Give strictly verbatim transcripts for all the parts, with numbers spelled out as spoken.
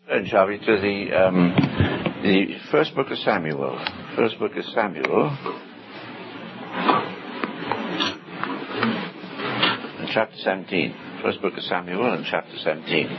Turn, shall we, to the, um, the first book of Samuel. First book of Samuel. And chapter seventeen. First book of Samuel and chapter seventeen.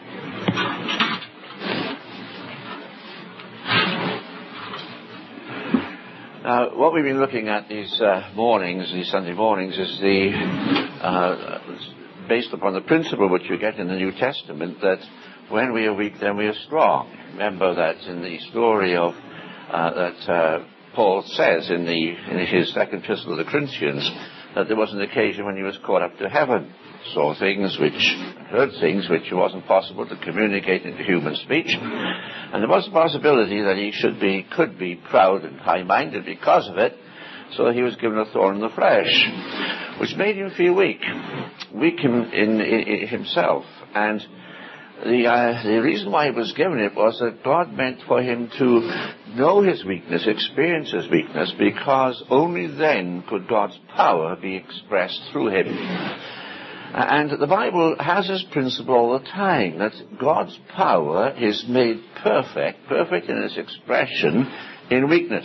Now, what we've been looking at these uh, mornings, these Sunday mornings, is the, uh, based upon the principle which you get in the New Testament, that when we are weak, then we are strong. Remember that in the story of uh, that uh, Paul says in the in his second epistle to the Corinthians that there was an occasion when he was caught up to heaven, saw things which, heard things which it wasn't possible to communicate into human speech, and there was a possibility that he should be, could be proud and high-minded because of it, so he was given a thorn in the flesh, which made him feel weak, weak in, in, in himself, and The, uh, the reason why he was given it was that God meant for him to know his weakness, experience his weakness, because only then could God's power be expressed through him. And the Bible has this principle all the time, that God's power is made perfect, perfect in its expression, in weakness.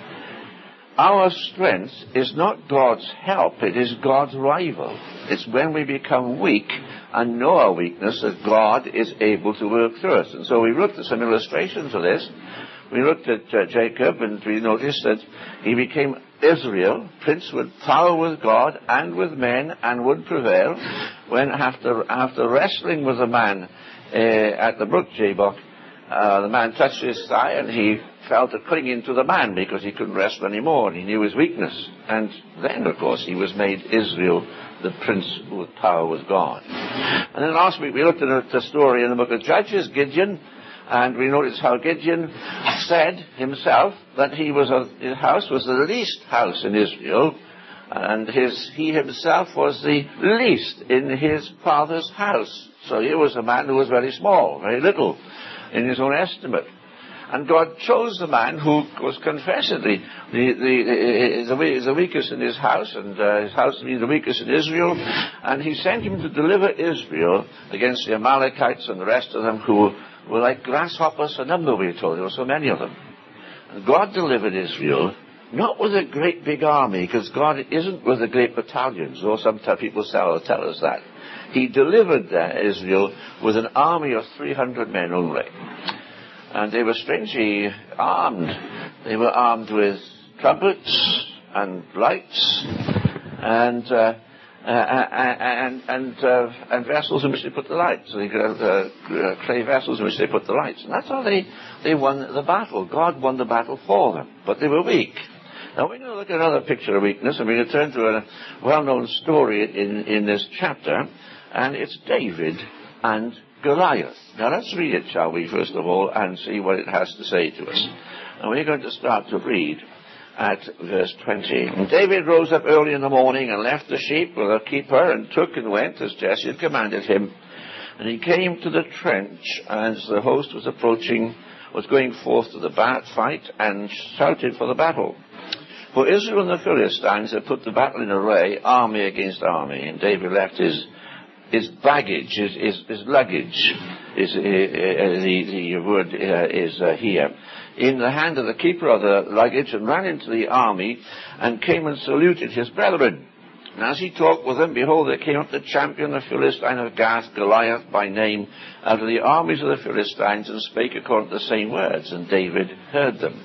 Our strength is not God's help, it is God's rival. It's when we become weak and know our weakness that God is able to work through us. And so we looked at some illustrations of this. We looked at uh, Jacob, and we noticed that he became Israel, prince with power with God and with men, and would prevail, when after after wrestling with a man uh, at the brook Jabbok, uh, the man touched his thigh, and he fell to clinging to the man because he couldn't wrestle anymore, and he knew his weakness. And then, of course, he was made Israel, the prince with power with God. And then last week we looked at the story in the book of Judges, Gideon, and we noticed how Gideon said himself that he was a, his house was the least house in Israel, and his he himself was the least in his father's house. So he was a man who was very small, very little in his own estimate. And God chose the man who was confessedly the, the, the, the, the weakest in his house, and uh, his house being the weakest in Israel, and he sent him to deliver Israel against the Amalekites and the rest of them, who were like grasshoppers a number, we are told. There were so many of them. And God delivered Israel, not with a great big army, because God isn't with the great battalions, though some people tell us that. He delivered uh, Israel with an army of three hundred men only. And they were strangely armed. They were armed with trumpets and lights and uh, uh, and and uh, and vessels in which they put the lights. They could have uh, clay vessels in which they put the lights. And that's how they, they won the battle. God won the battle for them. But they were weak. Now we're going to look at another picture of weakness, and we're going to turn to a well-known story in, in this chapter, and it's David and Goliath. Now let's read it, shall we, first of all, and see what it has to say to us. And we're going to start to read at verse twenty. And David rose up early in the morning and left the sheep with a keeper, and took and went as Jesse had commanded him. And he came to the trench as the host was approaching, was going forth to the bat fight, and shouted for the battle. For Israel and the Philistines had put the battle in array, army against army, and David left his His baggage, his, his, his luggage, is, uh, uh, the, the word uh, is uh, here, in the hand of the keeper of the luggage, and ran into the army, and came and saluted his brethren. And as he talked with them, behold, there came up the champion, the Philistine of Gath, Goliath by name, out of the armies of the Philistines, and spake according to the same words, and David heard them.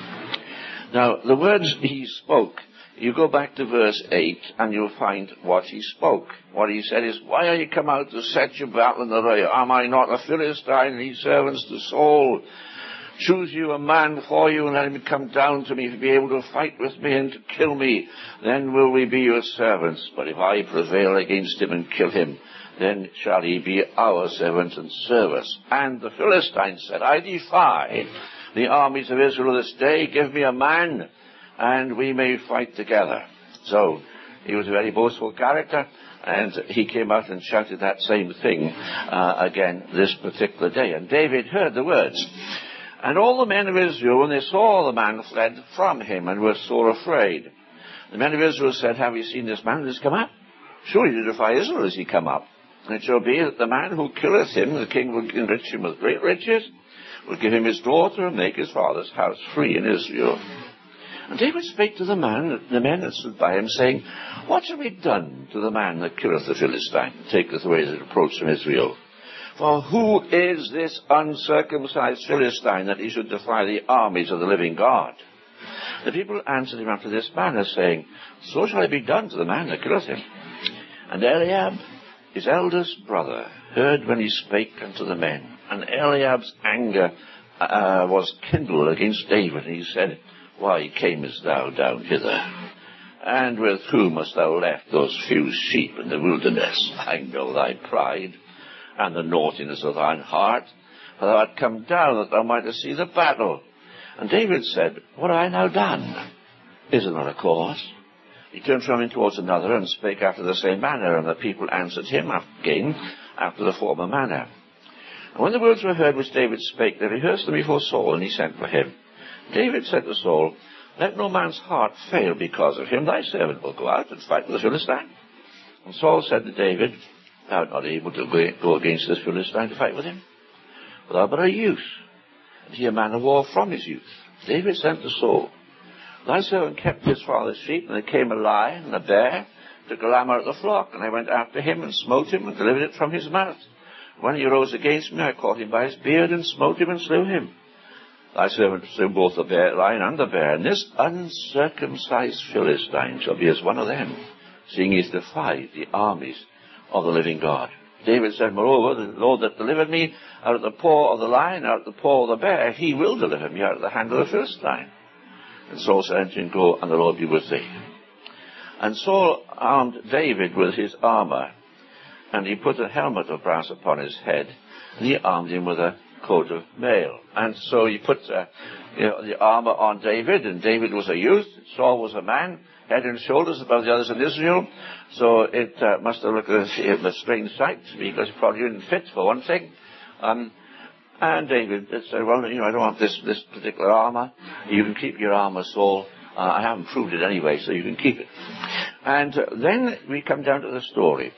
Now, the words he spoke, you go back to verse eight, and you'll find what he spoke. What he said is, why are you come out to set your battle in array? Am I not a Philistine, and ye servants to Saul? Choose you a man for you, and let him come down to me, to be able to fight with me and to kill me. Then will we be your servants. But if I prevail against him and kill him, then shall he be our servant and serve us. And the Philistines said, I defy the armies of Israel this day. Give me a man, and we may fight together. So he was a very boastful character, and he came out and shouted that same thing uh, again this particular day. And David heard the words. And all the men of Israel, when they saw the man, fled from him and were sore afraid. The men of Israel said, have you seen this man who has come up? Surely to defy Israel has he come up. And it shall be that the man who killeth him, the king will enrich him with great riches, will give him his daughter, and make his father's house free in Israel. And David spake to the man, the men that stood by him, saying, What shall be done to the man that killeth the Philistine, and taketh away the reproach from Israel? For who is this uncircumcised Philistine, that he should defy the armies of the living God? The people answered him after this manner, saying, So shall it be done to the man that killeth him. And Eliab, his eldest brother, heard when he spake unto the men. And Eliab's anger uh, was kindled against David, and he said, Why camest thou down hither? And with whom hast thou left those few sheep in the wilderness? I know thy pride, and the naughtiness of thine heart, for thou art come down that thou mightest see the battle. And David said, What have I now done? Is it not a cause? He turned from him towards another, and spake after the same manner, and the people answered him again after the former manner. And when the words were heard which David spake, they rehearsed them before Saul, and he sent for him. David said to Saul, Let no man's heart fail because of him. Thy servant will go out and fight with the Philistine. And Saul said to David, Thou art not able to go against this Philistine to fight with him, for thou art but a youth, and he a man of war from his youth. David sent to Saul, Thy servant kept his father's sheep, and there came a lion and a bear, took a lamb out of the flock, and I went after him and smote him and delivered it from his mouth. When he arose against me, I caught him by his beard and smote him and slew him. Thy servant slew both the bear, lion and the bear, and this uncircumcised Philistine shall be as one of them, seeing he has defied the armies of the living God. David said, Moreover, the Lord that delivered me out of the paw of the lion, out of the paw of the bear, he will deliver me out of the hand of the Philistine. And Saul said unto him, Go, and the Lord be with thee. And Saul armed David with his armour, and he put a helmet of brass upon his head, and he armed him with a coat of mail. And so he put uh, you know, the armour on David, and David was a youth, Saul was a man, head and shoulders above the others in Israel, so it uh, must have looked a, a strange sight, because he probably didn't fit, for one thing. Um, and David said, well, you know, I don't want this, this particular armour. You can keep your armour, Saul. Uh, I haven't proved it anyway, so you can keep it. And uh, then we come down to the story.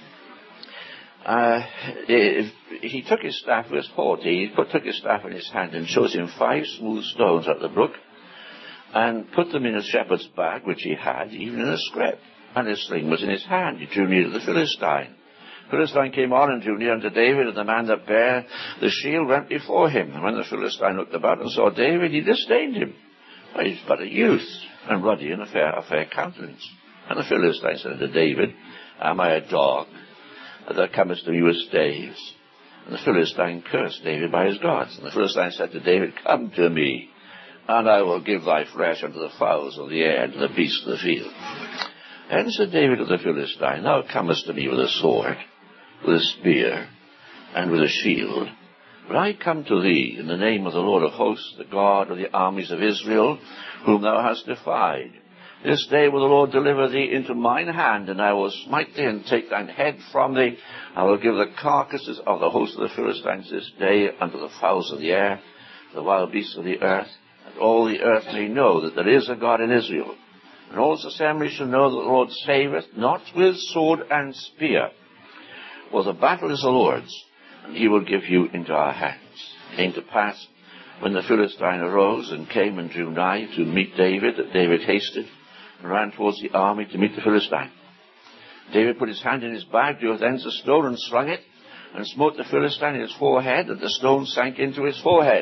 Uh, he took his staff, verse forty, he put, took his staff in his hand and chose him five smooth stones out of the brook, and put them in a shepherd's bag, which he had, even in a scrip. And his sling was in his hand. He drew near to the Philistine. The Philistine came on and drew near unto David, and the man that bare the shield went before him. And when the Philistine looked about and saw David, he disdained him. For he was but a youth, and ruddy, and a fair, a fair countenance. And the Philistine said unto David, Am I a dog, that thou comest to me with staves? And the Philistine cursed David by his gods. And the Philistine said to David, Come to me, and I will give thy flesh unto the fowls of the air, and to the beasts of the field. And said David to the Philistine, Thou comest to me with a sword, with a spear, and with a shield. But I come to thee in the name of the Lord of hosts, the God of the armies of Israel, whom thou hast defied. This day will the Lord deliver thee into mine hand, and I will smite thee and take thine head from thee. I will give the carcasses of the host of the Philistines this day unto the fowls of the air, the wild beasts of the earth, that all the earth may know that there is a God in Israel. And all this assembly shall know that the Lord saveth, not with sword and spear. For the battle is the Lord's, and he will give you into our hands. It came to pass, when the Philistine arose and came and drew nigh to meet David, that David hasted and ran towards the army to meet the Philistine. David put his hand in his bag, drew thence a stone, and slung it, and smote the Philistine in his forehead, and the stone sank into his forehead.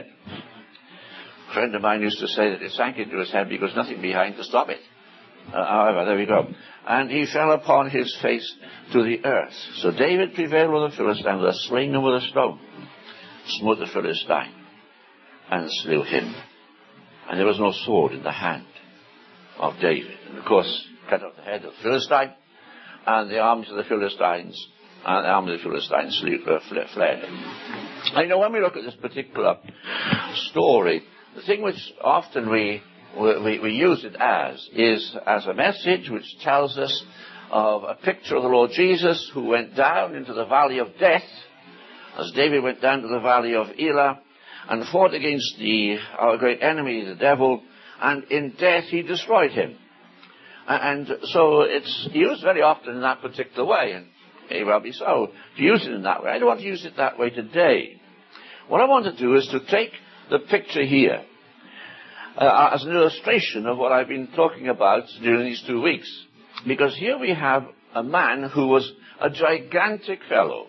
A friend of mine used to say that it sank into his head because nothing behind to stop it. Uh, however, there we go. And he fell upon his face to the earth. So David prevailed with the Philistine with a sling and with a stone, smote the Philistine, and slew him. And there was no sword in the hand of David. And of course, cut off the head of the Philistine, and the arms of the Philistines, and the arms of the Philistines fled. I know when we look at this particular story, the thing which often we We, we use it as, is as a message which tells us of a picture of the Lord Jesus, who went down into the valley of death, as David went down to the valley of Elah, and fought against the, our great enemy, the devil, and in death he destroyed him. And so it's used very often in that particular way. And May well be so, to use it in that way. I don't want to use it that way today. What I want to do is to take the picture here uh, as an illustration of what I've been talking about during these two weeks. Because here we have a man who was a gigantic fellow.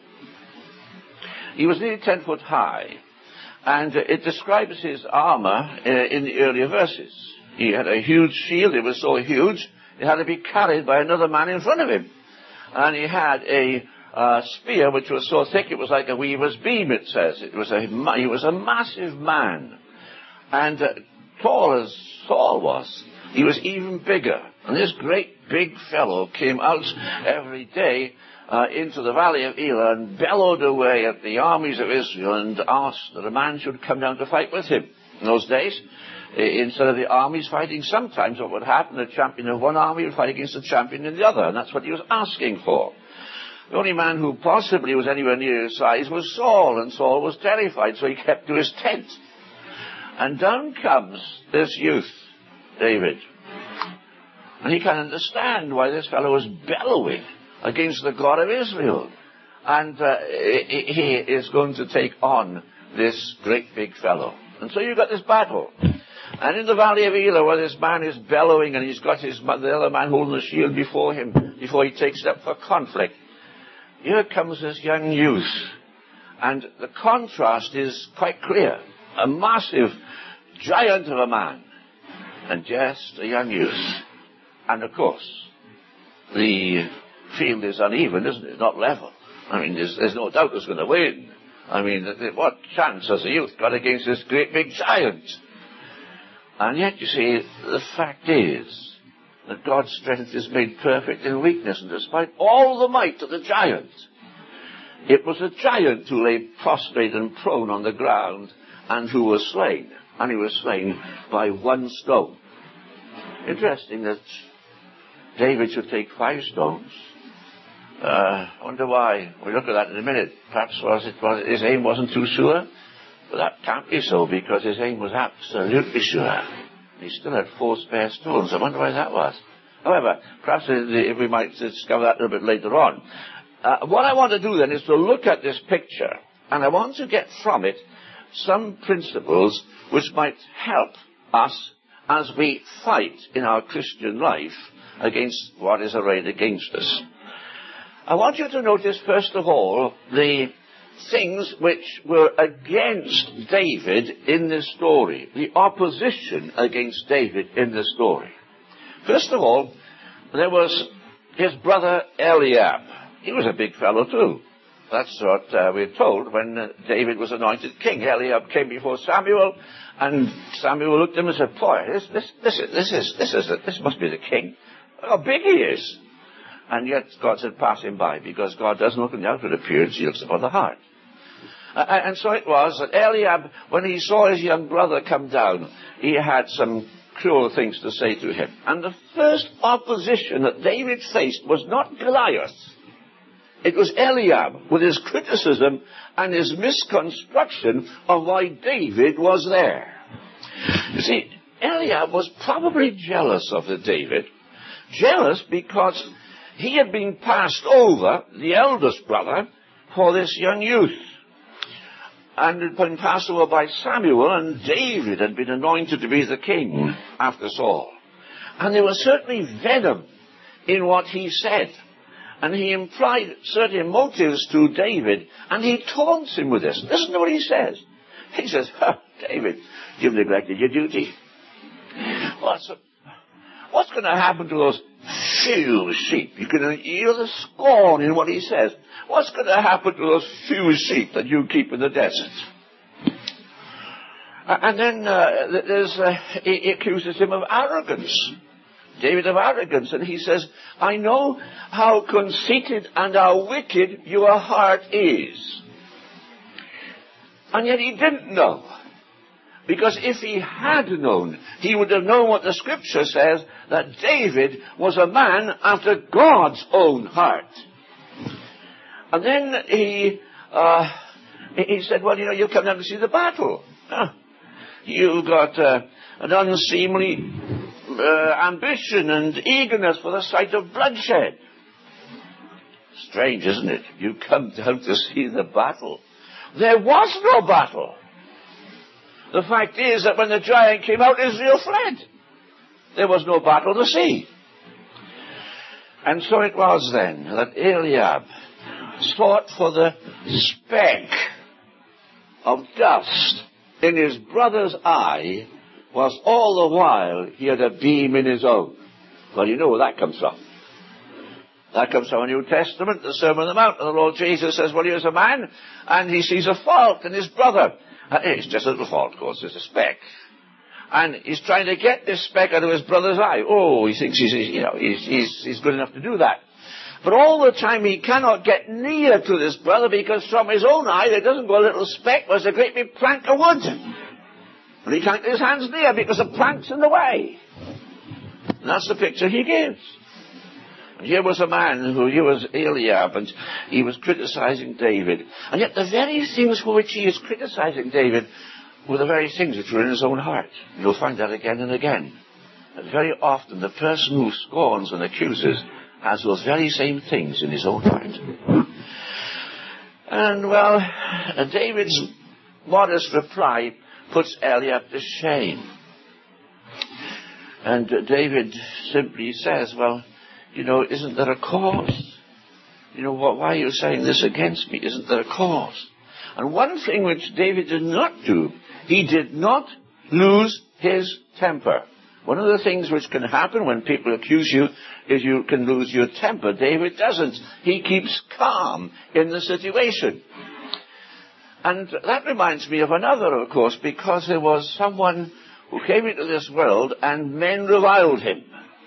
He was nearly ten foot high. And uh, it describes his armor uh, in the earlier verses. He had a huge shield. It was so huge, it had to be carried by another man in front of him. And he had a uh, spear which was so thick it was like a weaver's beam, it says. It was a, he was a massive man. And uh, tall as Saul was, he was even bigger. And this great big fellow came out every day uh, into the valley of Elah and bellowed away at the armies of Israel and asked that a man should come down to fight with him. In those days, instead of the armies fighting, sometimes what would happen, the champion of one army would fight against the champion in the other, and that's what he was asking for. The only man who possibly was anywhere near his size was Saul, and Saul was terrified, so he kept to his tent. And down comes this youth, David. And he can understand why this fellow was bellowing against the God of Israel. And uh, he is going to take on this great big fellow. And so you've got this battle. And in the valley of Elah, where this man is bellowing and he's got his, the other man holding the shield before him, before he takes it up for conflict, here comes this young youth. And the contrast is quite clear. A massive giant of a man and just a young youth. And of course, the field is uneven, isn't it? Not level. I mean, there's, there's no doubt who's going to win. I mean, what chance has the youth got against this great big giant? And yet, you see, the fact is that God's strength is made perfect in weakness, and despite all the might of the giant, it was the giant who lay prostrate and prone on the ground and who was slain. And he was slain by one stone. Interesting that David should take five stones. Uh, I wonder why. We'll look at that in a minute. Perhaps was it, was it, his aim wasn't too sure. But that can't be so, because his aim was absolutely sure. He still had four spare stones. I wonder why that was. However, perhaps if we might discover that a little bit later on. Uh, what I want to do then is to look at this picture, and I want to get from it some principles which might help us as we fight in our Christian life against what is arrayed against us. I want you to notice, first of all, the things which were against David in this story, the opposition against David in this story. First of all, there was his brother Eliab. He was a big fellow too. That's what uh, we're told when uh, David was anointed king. Eliab came before Samuel, and Samuel looked at him and said, "Boy, this, this, this is, this is, this is, this must be the king. How big he is!" And yet God said, "Pass him by," because God doesn't look on the outward appearance; He looks upon the heart. Uh, and so it was that Eliab, when he saw his young brother come down, he had some cruel things to say to him. And the first opposition that David faced was not Goliath. It was Eliab with his criticism and his misconstruction of why David was there. You see, Eliab was probably jealous of the David. Jealous because he had been passed over, the eldest brother, for this young youth. And had been passed over by Samuel, and David had been anointed to be the king after Saul. And there was certainly venom in what he said. And he implied certain motives to David, and he taunts him with this. Listen to what he says. He says, "Ha, David, you've neglected your duty. What's, what's going to happen to those few sheep?" You can hear the scorn in what he says. What's going to happen to those few sheep that you keep in the desert? And then uh, there's, uh, he, he accuses him of arrogance. David of arrogance, and he says, "I know how conceited and how wicked your heart is." And yet he didn't know. Because if he had known, he would have known what the scripture says, that David was a man after God's own heart. And then he, uh, he said, "Well, you know, you'll come down to see the battle. Huh? You've got uh, an unseemly uh, ambition and eagerness for the sight of bloodshed." Strange, isn't it? You come down to see the battle. There was no battle. The fact is that when the giant came out, Israel fled. There was no battle to see. And so it was then that Eliab sought for the speck of dust in his brother's eye, whilst all the while he had a beam in his own. Well, you know where that comes from. That comes from the New Testament, the Sermon on the Mount. And the Lord Jesus says, well, here's a man, and he sees a fault in his brother. And it's just a little fault, of course, it's a speck. And he's trying to get this speck out of his brother's eye. Oh, he thinks he's, you know, he's, he's, he's good enough to do that. But all the time he cannot get near to this brother, because from his own eye there doesn't go a little speck, but there's a great big plank of wood. And he can't get his hands near because the plank's in the way. And that's the picture he gives. And here was a man who, here was Eliab, and he was criticizing David. And yet the very things for which he is criticizing David were the very things which were in his own heart. You'll find that again and again. And very often the person who scorns and accuses has those very same things in his own heart. And, well, David's modest reply puts Eliab to shame. And David simply says, well, you know, isn't there a cause? You know, why are you saying this against me? Isn't there a cause? And one thing which David did not do, he did not lose his temper. One of the things which can happen when people accuse you is you can lose your temper. David doesn't. He keeps calm in the situation. And that reminds me of another, of course, because there was someone who came into this world and men reviled him.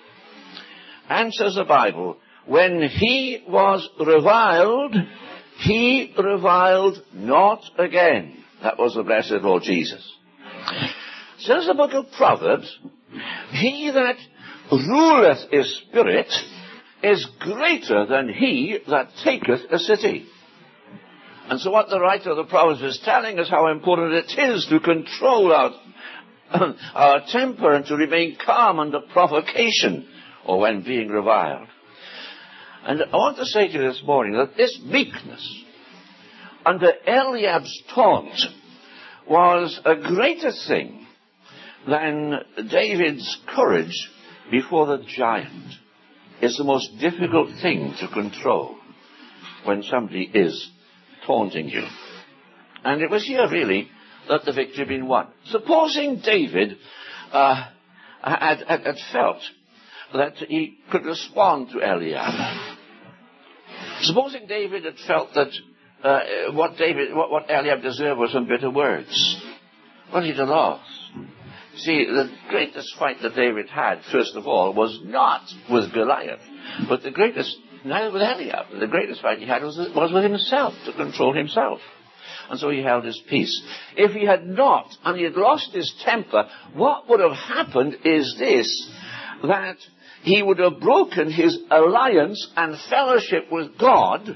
And says the Bible, when he was reviled, he reviled not again. That was the blessed Lord Jesus. Says the book of Proverbs, he that ruleth his spirit is greater than he that taketh a city. And so what the writer of the Proverbs is telling us how important it is to control our, our temper and to remain calm under provocation or when being reviled. And I want to say to you this morning that this meekness under Eliab's taunt was a greater thing than David's courage before the giant. It's the most difficult thing to control when somebody is taunting you. And it was here really that the victory had been won. Supposing David uh, had, had, had felt that he could respond to Eliab. Supposing David had felt that uh, what David, what, what Eliab deserved was some bitter words. Well, he'd have lost. See, the greatest fight that David had, first of all, was not with Goliath, but the greatest, neither with Eliab. The greatest fight he had was, was with himself, to control himself. And so he held his peace. If he had not, and he had lost his temper, what would have happened is this, that he would have broken his alliance and fellowship with God,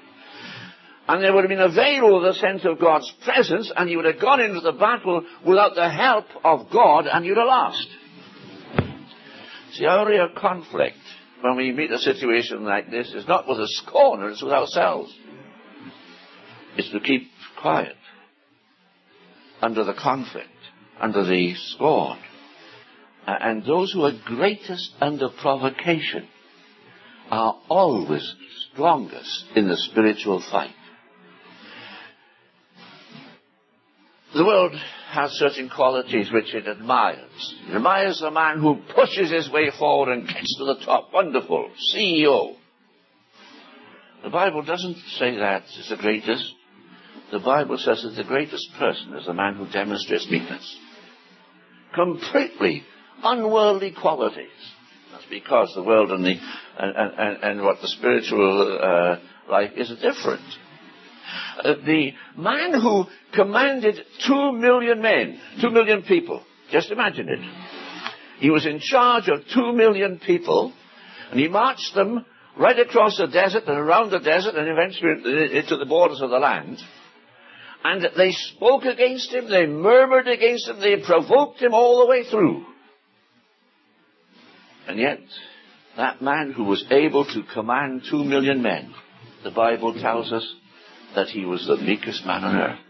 and there would have been a veil over the sense of God's presence, and he would have gone into the battle without the help of God, and you'd have lost. See, our real conflict, when we meet a situation like this, is not with a scorner, it's with ourselves. It's to keep quiet under the conflict, under the scorn. Uh, and those who are greatest under provocation are always strongest in the spiritual fight. The world has certain qualities which it admires. It admires the man who pushes his way forward and gets to the top. Wonderful. C E O. The Bible doesn't say that is the greatest. The Bible says that the greatest person is the man who demonstrates meekness. Completely unworldly qualities. That's because the world and the and, and, and what the spiritual uh, life is different. Uh, the man who commanded two million men, two million people, just imagine it. He was in charge of two million people, and he marched them right across the desert and around the desert and eventually into the borders of the land. And they spoke against him, they murmured against him, they provoked him all the way through. And yet, that man who was able to command two million men the Bible tells us that he was the meekest man on earth.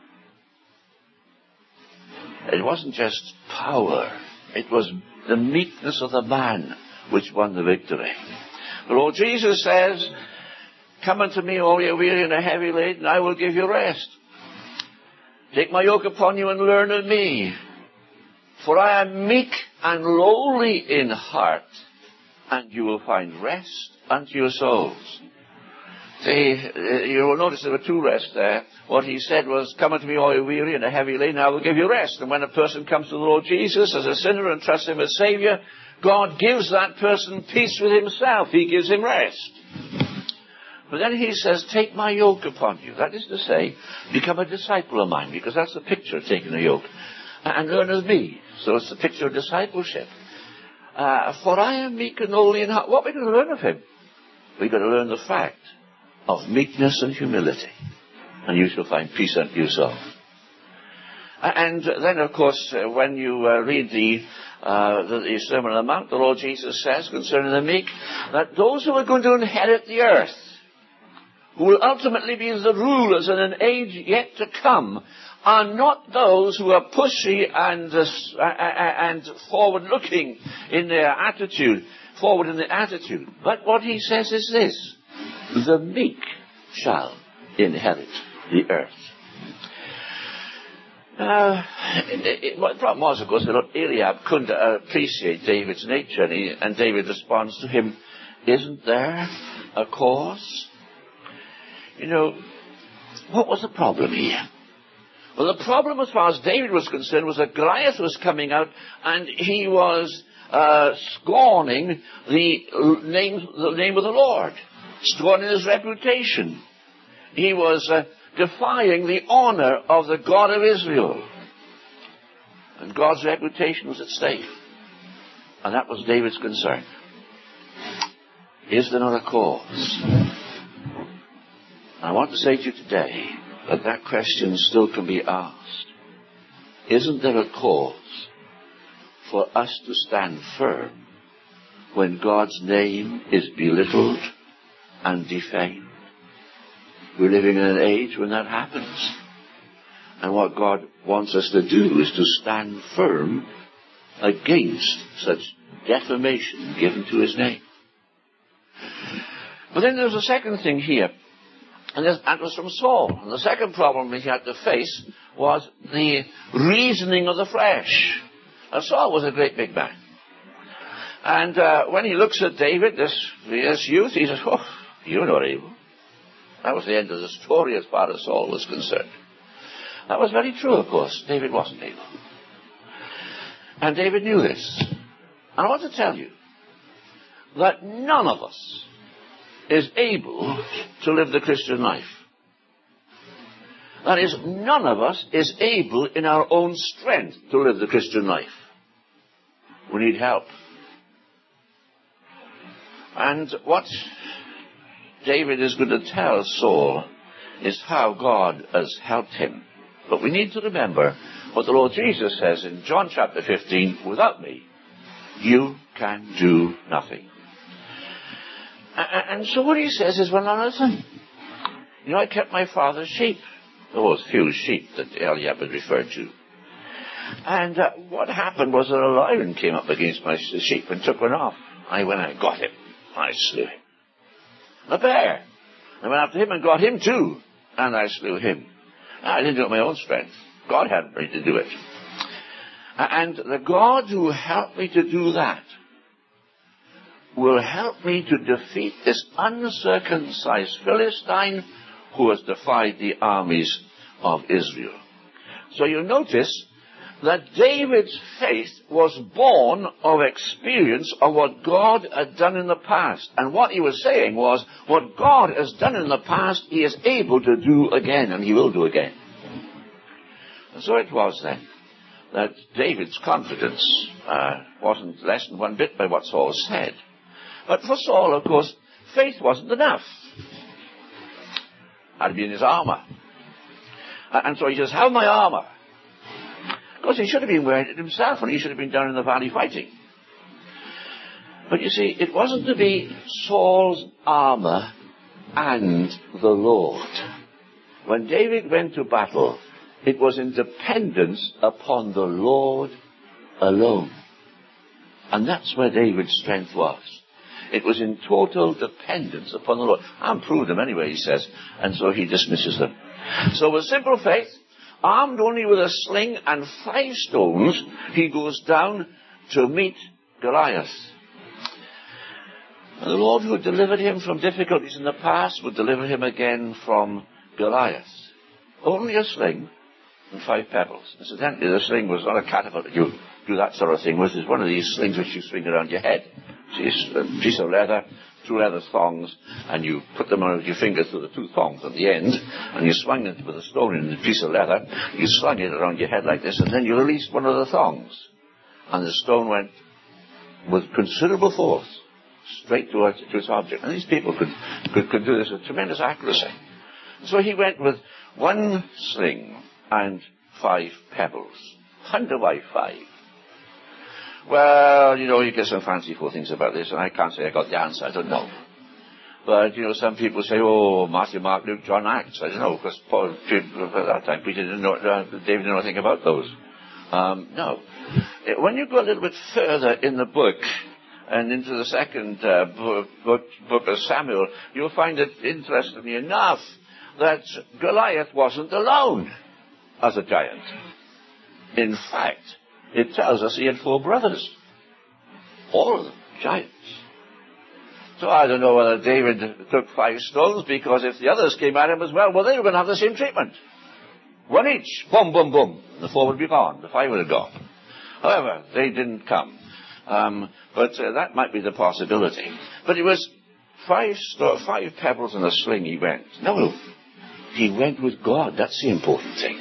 It wasn't just power. It was the meekness of the man which won the victory. The Lord Jesus says, come unto me, all ye weary and heavy laden, and I will give you rest. Take my yoke upon you and learn of me. For I am meek and lowly in heart, and you will find rest unto your souls. See, you will notice there were two rests there. What he said was, come unto me all you weary and a heavy laden, I will give you rest. And when a person comes to the Lord Jesus as a sinner and trusts him as Savior, God gives that person peace with himself. He gives him rest. But then he says, take my yoke upon you. That is to say, become a disciple of mine, because that's the picture of taking a yoke. And learn of me. So it's the picture of discipleship. Uh, for I am meek and lowly in heart. What are we going to learn of him? We've got to learn the fact of meekness and humility. And you shall find peace unto your soul. And then, of course, uh, when you uh, read the, uh, the, the Sermon on the Mount, the Lord Jesus says concerning the meek, that those who are going to inherit the earth, who will ultimately be the rulers in an age yet to come, are not those who are pushy and, uh, and forward-looking in their attitude, forward in their attitude. But what he says is this, the meek shall inherit the earth. Uh, it, it, well, the problem was, of course, that Eliab couldn't uh, appreciate David's nature, and, he, and David responds to him, isn't there a cause? You know, what was the problem here? Well, the problem as far as David was concerned was that Goliath was coming out, and he was uh, scorning the name, the name of the Lord, scorning his reputation. He was uh, defying the honor of the God of Israel. And God's reputation was at stake. And that was David's concern. Is there not a cause? I want to say to you today that that question still can be asked. Isn't there a cause for us to stand firm when God's name is belittled and defamed? We're living in an age when that happens. And what God wants us to do is to stand firm against such defamation given to his name. But then there's a second thing here. And that was from Saul. And the second problem he had to face was the reasoning of the flesh. And Saul was a great big man. And uh, when he looks at David, this, this youth, he says, oh, you're not able. That was the end of the story as far as Saul was concerned. That was very true, of course. David wasn't able. And David knew this. And I want to tell you that none of us is able to live the Christian life. That is, none of us is able in our own strength to live the Christian life. We need help. And what David is going to tell Saul is how God has helped him. But we need to remember what the Lord Jesus says in John chapter fifteen, without me, you can do nothing. And so what he says is, well, now listen, you know, I kept my father's sheep. There was few sheep that Eliab had referred to. And uh, what happened was that a lion came up against my sheep and took one off. I went and got him. I slew him. A bear. I went after him and got him too. And I slew him. I didn't do it with my own strength. God helped me to do it. And the God who helped me to do that will help me to defeat this uncircumcised Philistine who has defied the armies of Israel. So you notice that David's faith was born of experience of what God had done in the past. And what he was saying was, what God has done in the past, he is able to do again, and he will do again. And so it was then that David's confidence uh, wasn't lessened one bit by what Saul said. But for Saul, of course, faith wasn't enough. Had to be in his armor. And so he says, have my armor. Of course, he should have been wearing it himself, and he should have been down in the valley fighting. But you see, it wasn't to be Saul's armor and the Lord. When David went to battle, it was in dependence upon the Lord alone. And that's where David's strength was. It was in total dependence upon the Lord. I'm proved them anyway, he says. And so he dismisses them. So with simple faith, armed only with a sling and five stones, he goes down to meet Goliath. And the Lord who had delivered him from difficulties in the past would deliver him again from Goliath. Only a sling and five pebbles. Incidentally, the sling was not a catapult that you do that sort of thing with. It's one of these slings which you swing around your head. See, it's a piece of leather, two leather thongs, and you put them on your fingers through the two thongs at the end, and you swung it with a stone in a piece of leather. You slung it around your head like this, and then you released one of the thongs. And the stone went with considerable force straight to its, to its object. And these people could, could, could do this with tremendous accuracy. So he went with one sling and five pebbles. Wonder why five? Well, you know, you get some fanciful things about this, and I can't say I got the answer. I don't know. But, you know, some people say, oh, Matthew, Mark, Luke, John, Acts. I don't know, because Paul, at that time, Peter didn't know, uh, David didn't know anything about those. Um, no. When you go a little bit further in the book, and into the second uh, book, book, book of Samuel, you'll find it, interestingly enough, that Goliath wasn't alone as a giant. In fact, it tells us he had four brothers. All of them, giants. So I don't know whether David took five stones, because if the others came at him as well, well, they were going to have the same treatment. One each. Boom, boom, boom. The four would be gone. The five would have gone. However, they didn't come. Um, but uh, that might be the possibility. But it was five, sto- five pebbles and a sling he went. No, he went with God. That's the important thing.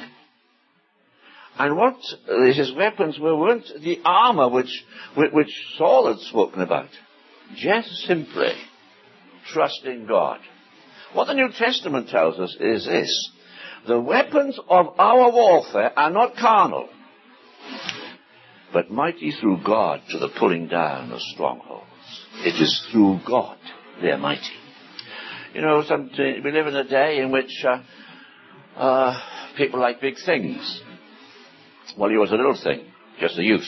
And what his weapons were weren't the armor which, which Saul had spoken about. Just simply trust in God. What the New Testament tells us is this. The weapons of our warfare are not carnal, but mighty through God to the pulling down of strongholds. It is through God they are mighty. You know, some, we live in a day in which uh, uh, people like big things. Well, he was a little thing, just a youth.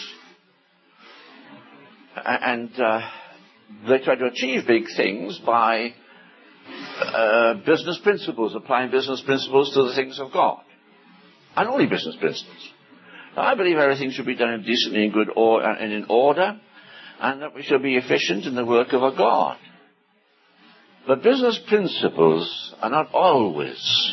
And uh, they try to achieve big things by uh, business principles, applying business principles to the things of God. And only business principles. Now, I believe everything should be done in decently and good or, and in order, and that we should be efficient in the work of a God. But business principles are not always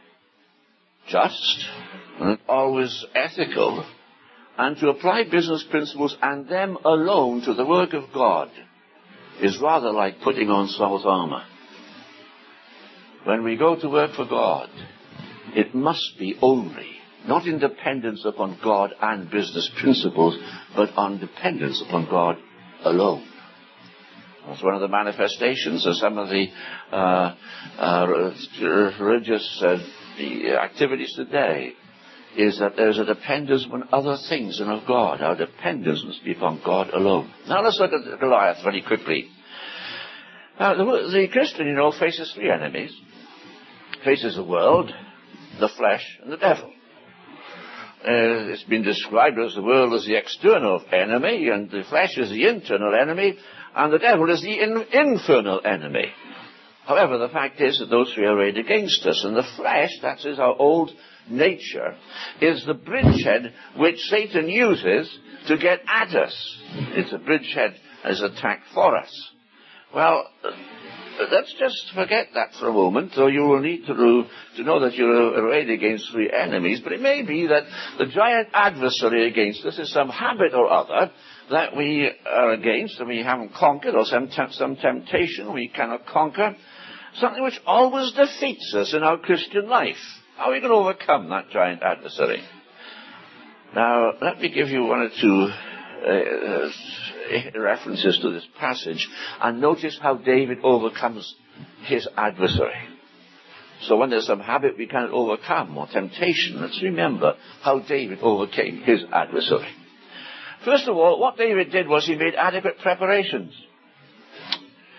just, and not always ethical, and to apply business principles and them alone to the work of God is rather like putting on Saul's armor. When we go to work for God, it must be only not in dependence upon God and business principles, but on dependence upon God alone. That's one of the manifestations of some of the uh, uh, religious uh, the activities today, is that there's a dependence upon other things than of God. Our dependence must be upon God alone. Now let's look at Goliath very quickly. Now, the, the Christian, you know, faces three enemies. Faces the world, the flesh, and the devil. Uh, it's been described as the world as the external enemy, and the flesh is the internal enemy, and the devil is the in- infernal enemy. However, the fact is that those three are arrayed against us, and the flesh, that is our old nature, is the bridgehead which Satan uses to get at us. It's a bridgehead as attack for us. Well, let's just forget that for a moment, though you will need to, to know that you're arrayed against three enemies, but it may be that the giant adversary against us is some habit or other that we are against and we haven't conquered, or some, te- some temptation we cannot conquer, something which always defeats us in our Christian life. How are we going to overcome that giant adversary? Now, let me give you one or two uh, references to this passage, and notice how David overcomes his adversary. So when there's some habit we can't overcome, or temptation, let's remember how David overcame his adversary. First of all, what David did was he made adequate preparations.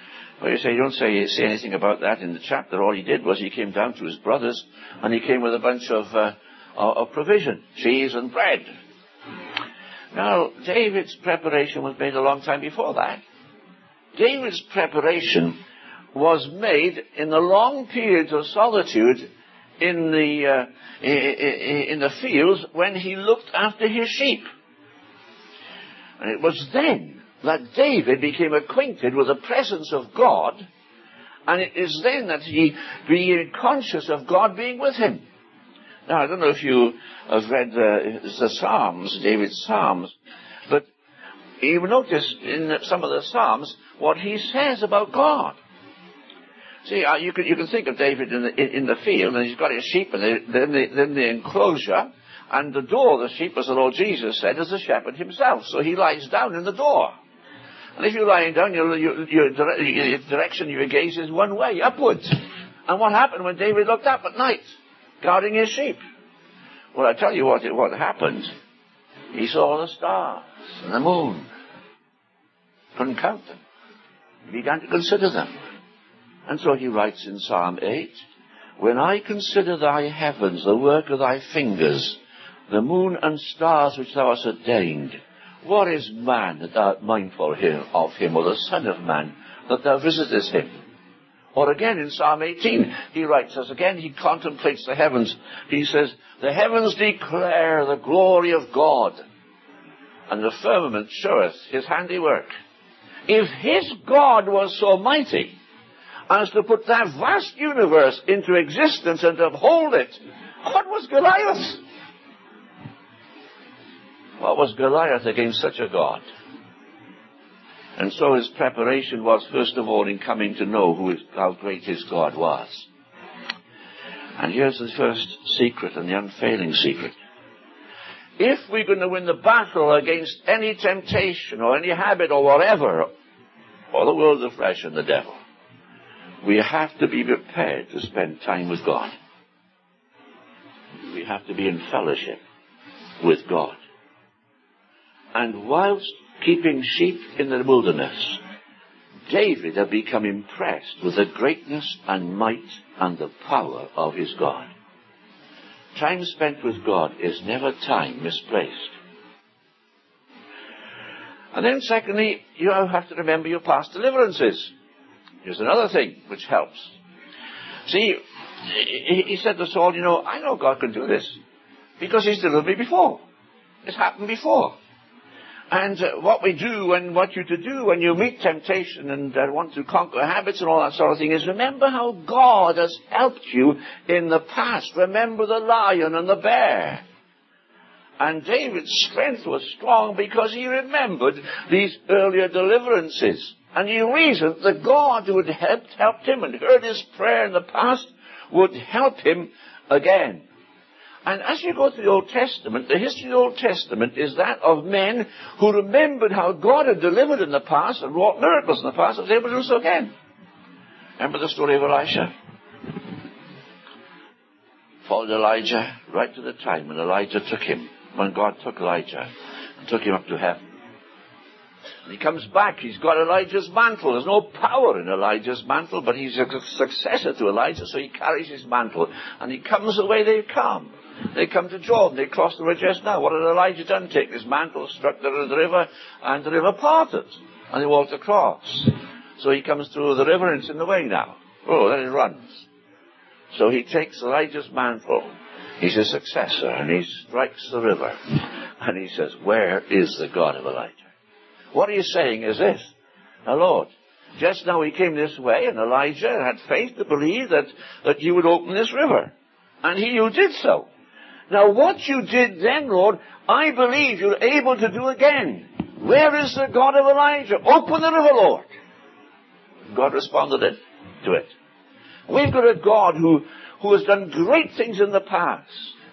Well, you say, you don't say, say anything about that in the chapter. All he did was he came down to his brothers, and he came with a bunch of, uh, of provision, cheese and bread. Now, David's preparation was made a long time before that. David's preparation was made in the long periods of solitude in the, uh, in the fields when he looked after his sheep. And it was then that David became acquainted with the presence of God, and it is then that he became conscious of God being with him. Now, I don't know if you have read the, the Psalms, David's Psalms, but you will notice in some of the Psalms what he says about God. See, uh, you can you can think of David in the in, in the field, and he's got his sheep, and they, then the then the enclosure, and the door of the sheep, as the Lord Jesus said, is the shepherd himself. So he lies down in the door. And if you're lying down, your, your, your, your direction of your gaze is one way, upwards. And what happened when David looked up at night, guarding his sheep? Well, I tell you what, what happened. He saw the stars and the moon. Couldn't count them. He began to consider them. And so he writes in Psalm eight, when I consider thy heavens, the work of thy fingers, the moon and stars which thou hast ordained, what is man that thou art mindful of him, or the son of man that thou visitest him? Or again in Psalm eighteen, he writes, as again he contemplates the heavens, he says, the heavens declare the glory of God, and the firmament showeth his handiwork. If his God was so mighty as to put that vast universe into existence and to uphold it, what was Goliath? What was Goliath against such a God? And so his preparation was, first of all, in coming to know who his, how great his God was. And here's the first secret, and the unfailing secret. If we're going to win the battle against any temptation or any habit or whatever, or the world of the flesh and the devil, we have to be prepared to spend time with God. We have to be in fellowship with God. And whilst keeping sheep in the wilderness, David had become impressed with the greatness and might and the power of his God. Time spent with God is never time misplaced. And then secondly, you have to remember your past deliverances. Here's another thing which helps. See, he said to Saul, you know, I know God can do this because he's delivered me before. It's happened before. And uh, what we do and what you to do when you meet temptation and uh, want to conquer habits and all that sort of thing is remember how God has helped you in the past. Remember the lion and the bear. And David's strength was strong because he remembered these earlier deliverances. And he reasoned that God who had helped, helped him and heard his prayer in the past would help him again. And as you go through the Old Testament, the history of the Old Testament is that of men who remembered how God had delivered in the past and wrought miracles in the past and was able to do so again. Remember the story of Elisha? Followed Elijah right to the time when Elijah took him, when God took Elijah and took him up to heaven. And he comes back, he's got Elijah's mantle. There's no power in Elijah's mantle, but he's a successor to Elijah, so he carries his mantle. And he comes the way they come. They come to Jordan, they cross the river just now. What had Elijah done? Take his mantle, struck the river, and the river parted. And they walked across. So he comes through the river and it's in the way now. Oh, then it runs. So he takes Elijah's mantle. He's a successor, and he strikes the river. And he says, where is the God of Elijah? What he's saying is this. Now, Lord, just now he came this way, and Elijah had faith to believe that, that you would open this river. And he who did so. Now, what you did then, Lord, I believe you're able to do again. Where is the God of Elijah? Open the river, Lord. God responded it, to it. We've got a God who, who has done great things in the past.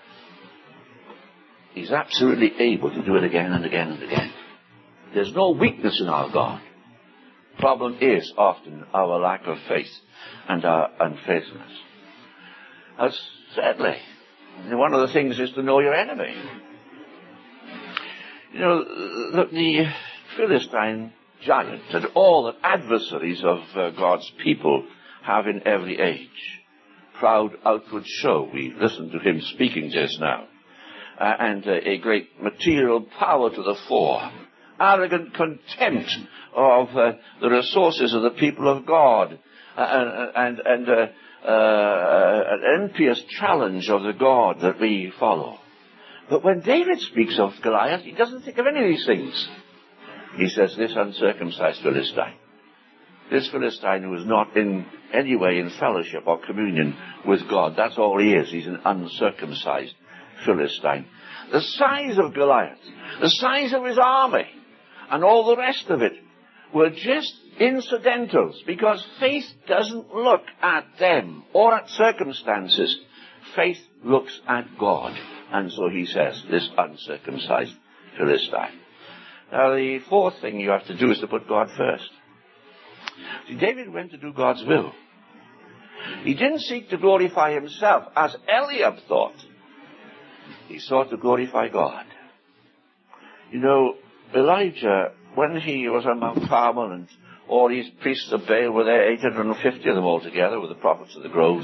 He's absolutely able to do it again and again and again. There's no weakness in our God. Problem is often our lack of faith and our unfaithfulness. As sadly, one of the things is to know your enemy. You know, the, the Philistine giant and all that adversaries of uh, God's people have in every age. Proud outward show, we listened to him speaking just now, uh, and uh, a great material power to the fore. Arrogant contempt of uh, the resources of the people of God, uh, and, and, and uh, uh, an impious challenge of the God that we follow. But when David speaks of Goliath, he doesn't think of any of these things. He says, this uncircumcised Philistine. This Philistine who is not in any way in fellowship or communion with God. That's all he is. He's an uncircumcised Philistine. The size of Goliath, the size of his army, and all the rest of it were just incidentals, because faith doesn't look at them or at circumstances. Faith looks at God. And so he says, this uncircumcised Philistine. Now, the fourth thing you have to do is to put God first. See, David went to do God's will. He didn't seek to glorify himself, as Eliab thought. He sought to glorify God. You know, Elijah, when he was on Mount Carmel and all these priests of Baal were there, eight hundred fifty of them all together with the prophets of the groves,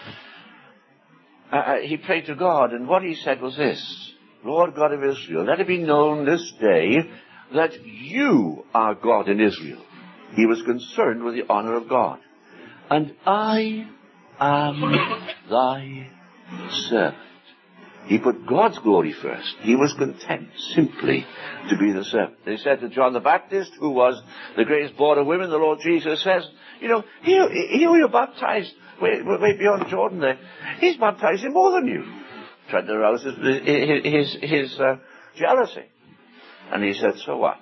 uh, he prayed to God, and what he said was this: Lord God of Israel, let it be known this day that you are God in Israel. He was concerned with the honor of God. And I am thy servant. He put God's glory first. He was content simply to be the servant. They said to John the Baptist, who was the greatest born of women, the Lord Jesus says, you know, he, he who you baptized way, way beyond Jordan there, he's baptizing more than you. Tried to arouse his, his, his uh, jealousy. And he said, so what?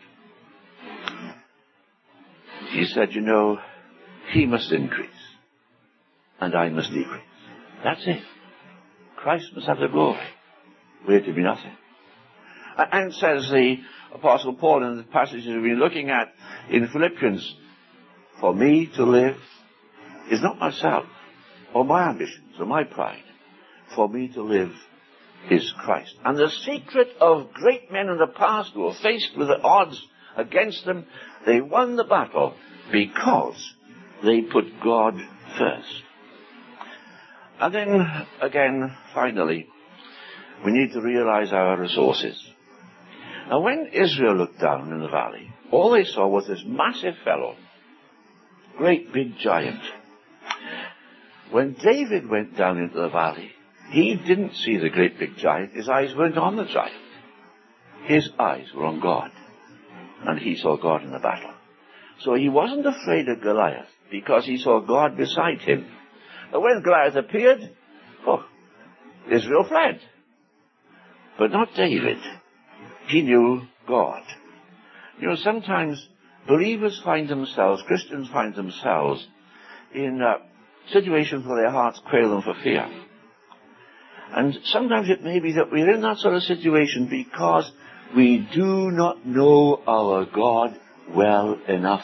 He said, you know, he must increase and I must decrease. That's it. Christ must have the glory. We're to be nothing. And says the Apostle Paul in the passages we've been looking at in Philippians, for me to live is not myself or my ambitions or my pride. For me to live is Christ. And the secret of great men in the past who were faced with the odds against them, they won the battle because they put God first. And then, again, finally, we need to realize our resources. Now, when Israel looked down in the valley, all they saw was this massive fellow, great big giant. When David went down into the valley, he didn't see the great big giant. His eyes weren't on the giant. His eyes were on God. And he saw God in the battle. So he wasn't afraid of Goliath because he saw God beside him. But when Goliath appeared, oh, Israel fled. But not David. He knew God. You know, sometimes believers find themselves, Christians find themselves in uh, situations where their hearts quail them for fear. And sometimes it may be that we're in that sort of situation because we do not know our God well enough.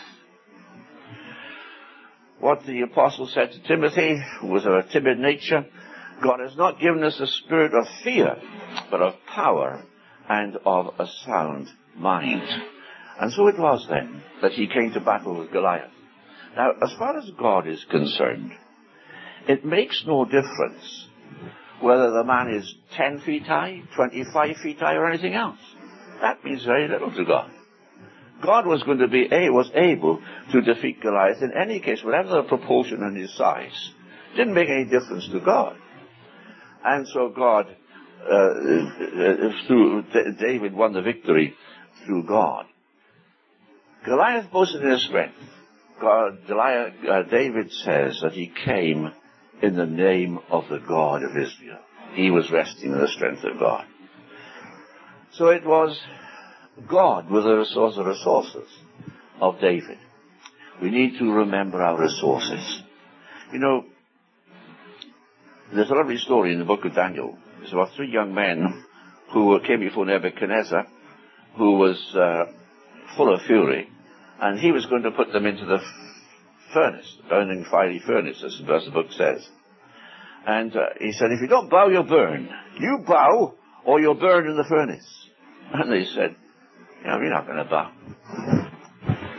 What the apostle said to Timothy, who was of a timid nature, God has not given us a spirit of fear, but of power and of a sound mind. And so it was then that he came to battle with Goliath. Now, as far as God is concerned, it makes no difference whether the man is ten feet high, twenty-five feet high, or anything else. That means very little to God. God was going to be, a, was able to defeat Goliath in any case, whatever the proportion and his size. It didn't make any difference to God. And so God, uh, through David won the victory through God. Goliath boasted in his strength. God, Goliath, uh, David says that he came in the name of the God of Israel. He was resting in the strength of God. So it was God with the resource, the resources of David. We need to remember our resources. You know, there's a lovely story in the book of Daniel. It's about three young men who came before Nebuchadnezzar, who was uh, full of fury, and he was going to put them into the furnace, the burning fiery furnace, as the book says. And uh, he said, if you don't bow, you'll burn. You bow, or you'll burn in the furnace. And they said, you know, we're not going to bow.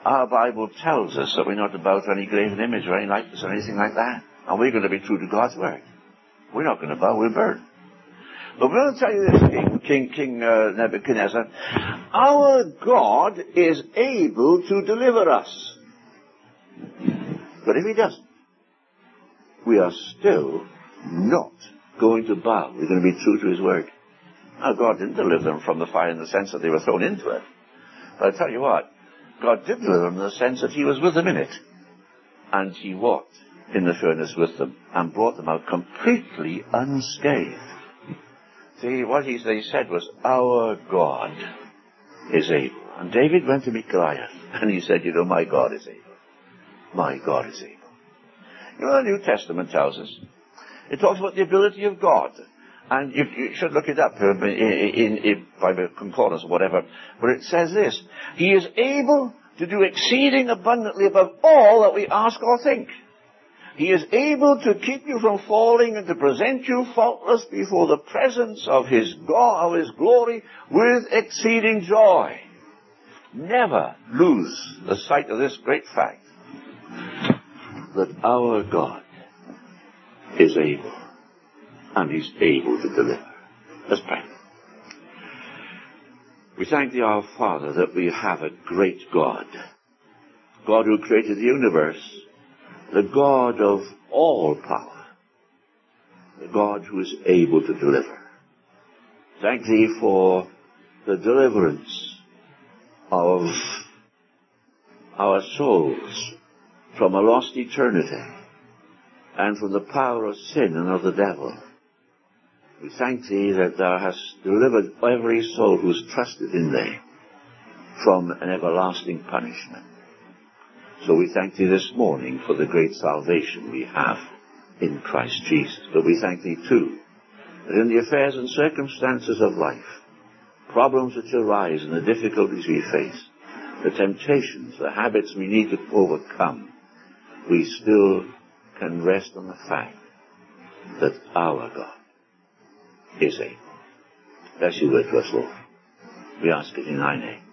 Our Bible tells us that we're not to bow to any graven image or any likeness or anything like that. And we're going to be true to God's word. We're not going to bow, we'll burn. But we're going to tell you this, King, King, King uh, Nebuchadnezzar. Our God is able to deliver us. But if he doesn't, we are still not going to bow. We're going to be true to his word. Now, God didn't deliver them from the fire in the sense that they were thrown into it. But I tell you what, God did deliver them in the sense that he was with them in it. And he walked in the furnace with them and brought them out completely unscathed. See, what he, they said was, our God is able. And David went to meet Goliath, and he said, you know, my God is able. My God is able. You know, the New Testament tells us, it talks about the ability of God. And you, you should look it up in, in, in, by the concordance or whatever. But it says this, he is able to do exceeding abundantly above all that we ask or think. He is able to keep you from falling and to present you faultless before the presence of his God, of his glory, with exceeding joy. Never lose the sight of this great fact, that our God is able, and he's able to deliver. Let's pray. We thank thee, our Father, that we have a great God, God who created the universe, the God of all power, the God who is able to deliver. Thank thee for the deliverance of our souls from a lost eternity and from the power of sin and of the devil. We thank thee that thou hast delivered every soul who is trusted in thee from an everlasting punishment. So we thank thee this morning for the great salvation we have in Christ Jesus. But we thank thee too that in the affairs and circumstances of life, problems which arise and the difficulties we face, the temptations, the habits we need to overcome, we still can rest on the fact that our God is able. Bless you word to us, Lord. We ask it in thy name.